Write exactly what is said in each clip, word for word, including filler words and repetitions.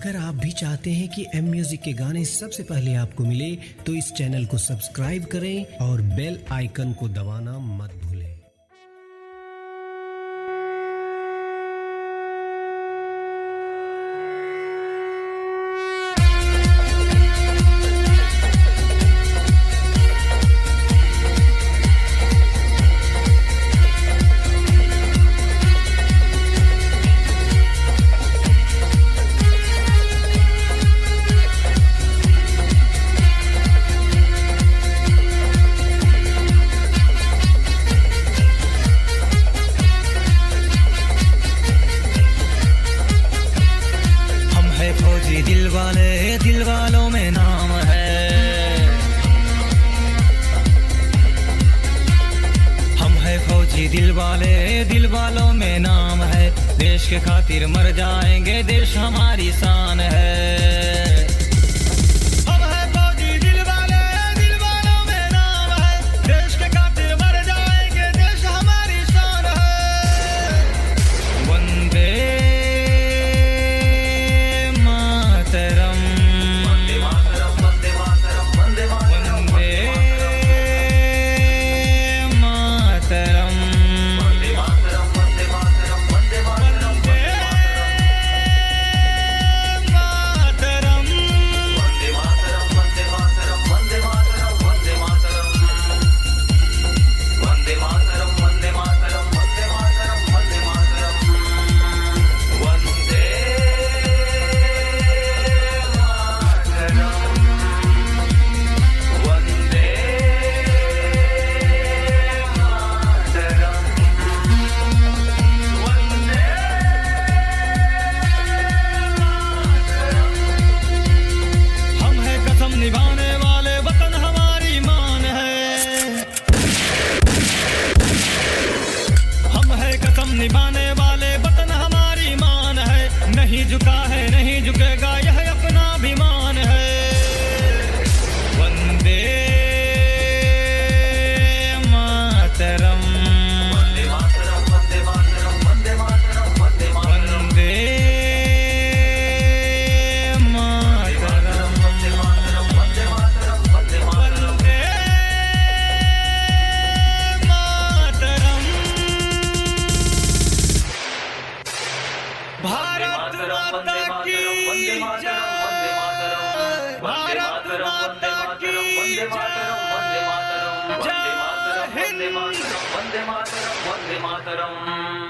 अगर आप भी चाहते हैं कि एम म्यूजिक के गाने सबसे पहले आपको मिले तो इस चैनल को सब्सक्राइब करें और बेल आइकन को दबाना मत भूलें। दिल वाले दिल वालों में नाम है, हम है फौजी दिल वाले दिल वालों में नाम है। देश के खातिर मर जाएंगे, देश हमारी शान है। हम है फौजी दिल वाले दिल वालों में नाम है, देश के खातिर मर जाएंगे, देश हमारी शान है। वंदे निभाने वाले वतन हमारी मान है, हम है कसम निभाने वाले वतन हमारी मान है। नहीं झुका है नहीं झुकेगा यह अपना अभिमान है। वंदे मातरम वंदे मातरम वंदे मातरम वंदे मातरम वंदे मातरम वंदे भारत माता की जय, भारत माता की जय, जय हिंद, वंदे मातरम वंदे मातरम।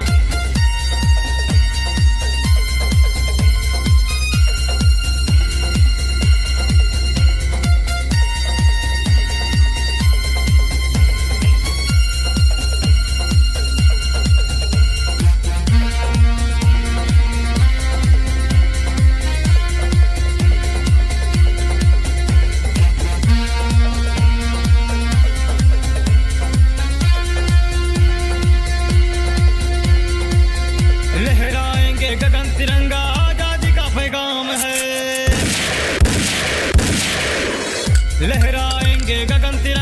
गगन तिरंगा आजादी का पैगाम है, लहराएंगे गगन तिरंगा।